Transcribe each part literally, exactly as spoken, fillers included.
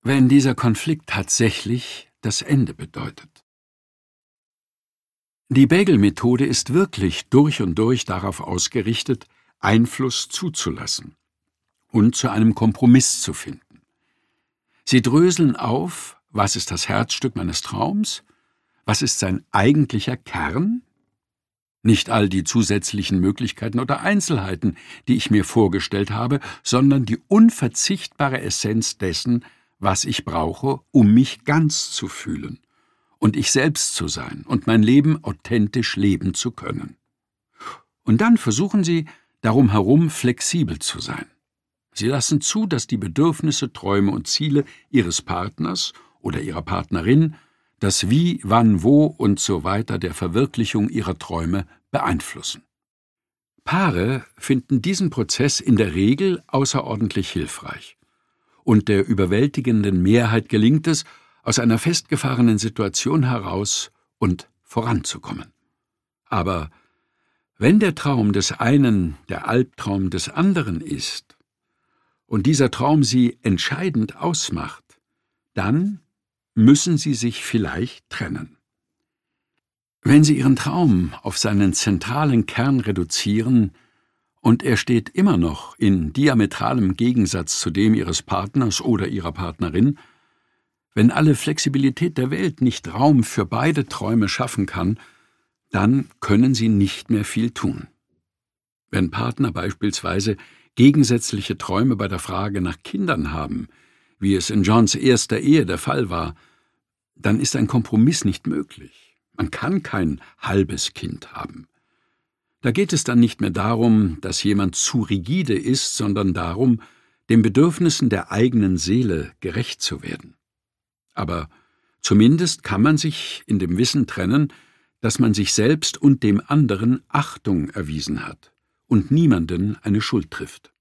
wenn dieser Konflikt tatsächlich das Ende bedeutet. Die Bagel-Methode ist wirklich durch und durch darauf ausgerichtet, Einfluss zuzulassen und zu einem Kompromiss zu finden. Sie dröseln auf, was ist das Herzstück meines Traums, was ist sein eigentlicher Kern, nicht all die zusätzlichen Möglichkeiten oder Einzelheiten, die ich mir vorgestellt habe, sondern die unverzichtbare Essenz dessen, was ich brauche, um mich ganz zu fühlen und ich selbst zu sein und mein Leben authentisch leben zu können. Und dann versuchen Sie, darum herum flexibel zu sein. Sie lassen zu, dass die Bedürfnisse, Träume und Ziele Ihres Partners oder Ihrer Partnerin das Wie, Wann, Wo und so weiter der Verwirklichung ihrer Träume beeinflussen. Paare finden diesen Prozess in der Regel außerordentlich hilfreich. Und der überwältigenden Mehrheit gelingt es, aus einer festgefahrenen Situation heraus und voranzukommen. Aber wenn der Traum des einen der Albtraum des anderen ist und dieser Traum sie entscheidend ausmacht, dann müssen sie sich vielleicht trennen. Wenn Sie Ihren Traum auf seinen zentralen Kern reduzieren und er steht immer noch in diametralem Gegensatz zu dem Ihres Partners oder Ihrer Partnerin, wenn alle Flexibilität der Welt nicht Raum für beide Träume schaffen kann, dann können Sie nicht mehr viel tun. Wenn Partner beispielsweise gegensätzliche Träume bei der Frage nach Kindern haben, wie es in Johns erster Ehe der Fall war, dann ist ein Kompromiss nicht möglich. Man kann kein halbes Kind haben. Da geht es dann nicht mehr darum, dass jemand zu rigide ist, sondern darum, den Bedürfnissen der eigenen Seele gerecht zu werden. Aber zumindest kann man sich in dem Wissen trennen, dass man sich selbst und dem anderen Achtung erwiesen hat und niemanden eine Schuld trifft.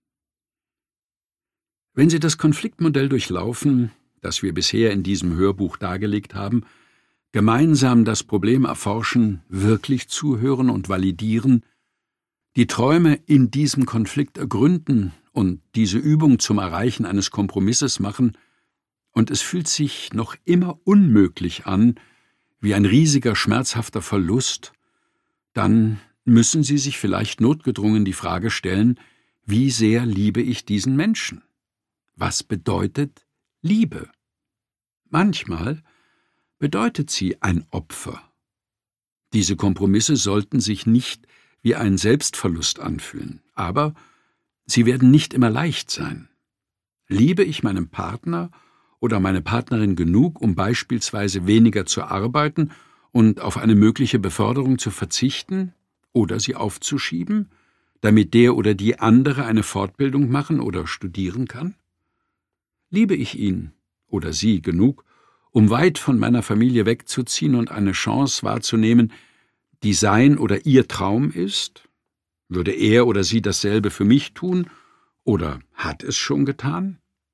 Wenn Sie das Konfliktmodell durchlaufen, das wir bisher in diesem Hörbuch dargelegt haben, gemeinsam das Problem erforschen, wirklich zuhören und validieren, die Träume in diesem Konflikt ergründen und diese Übung zum Erreichen eines Kompromisses machen, und es fühlt sich noch immer unmöglich an, wie ein riesiger, schmerzhafter Verlust, dann müssen Sie sich vielleicht notgedrungen die Frage stellen, wie sehr liebe ich diesen Menschen? Was bedeutet Liebe? Manchmal bedeutet sie ein Opfer. Diese Kompromisse sollten sich nicht wie ein Selbstverlust anfühlen, aber sie werden nicht immer leicht sein. Liebe ich meinen Partner oder meine Partnerin genug, um beispielsweise weniger zu arbeiten und auf eine mögliche Beförderung zu verzichten oder sie aufzuschieben, damit der oder die andere eine Fortbildung machen oder studieren kann? Liebe ich ihn oder sie genug, um weit von meiner Familie wegzuziehen und eine Chance wahrzunehmen, die sein oder ihr Traum ist? Würde er oder sie dasselbe für mich tun oder hat es schon getan?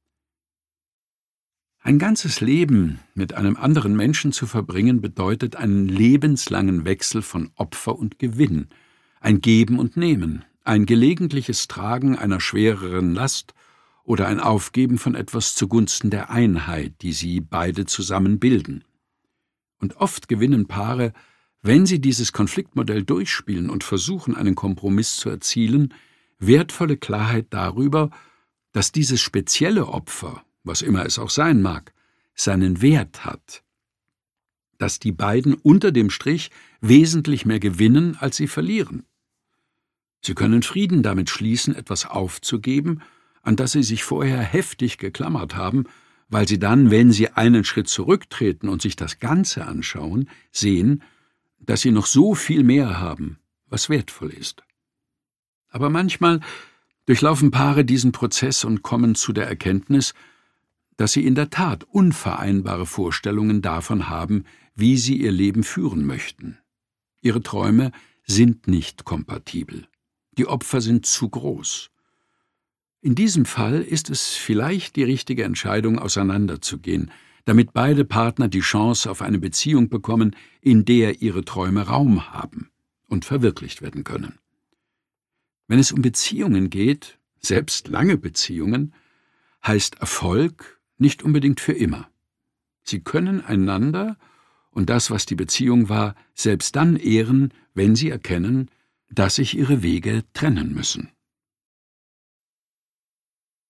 Ein ganzes Leben mit einem anderen Menschen zu verbringen, bedeutet einen lebenslangen Wechsel von Opfer und Gewinn, ein Geben und Nehmen, ein gelegentliches Tragen einer schwereren Last oder ein Aufgeben von etwas zugunsten der Einheit, die sie beide zusammen bilden. Und oft gewinnen Paare, wenn sie dieses Konfliktmodell durchspielen und versuchen, einen Kompromiss zu erzielen, wertvolle Klarheit darüber, dass dieses spezielle Opfer, was immer es auch sein mag, seinen Wert hat, dass die beiden unter dem Strich wesentlich mehr gewinnen, als sie verlieren. Sie können Frieden damit schließen, etwas aufzugeben, an das sie sich vorher heftig geklammert haben, weil sie dann, wenn sie einen Schritt zurücktreten und sich das Ganze anschauen, sehen, dass sie noch so viel mehr haben, was wertvoll ist. Aber manchmal durchlaufen Paare diesen Prozess und kommen zu der Erkenntnis, dass sie in der Tat unvereinbare Vorstellungen davon haben, wie sie ihr Leben führen möchten. Ihre Träume sind nicht kompatibel. Die Opfer sind zu groß. In diesem Fall ist es vielleicht die richtige Entscheidung, auseinanderzugehen, damit beide Partner die Chance auf eine Beziehung bekommen, in der ihre Träume Raum haben und verwirklicht werden können. Wenn es um Beziehungen geht, selbst lange Beziehungen, heißt Erfolg, nicht unbedingt für immer. Sie können einander und das, was die Beziehung war, selbst dann ehren, wenn sie erkennen, dass sich ihre Wege trennen müssen.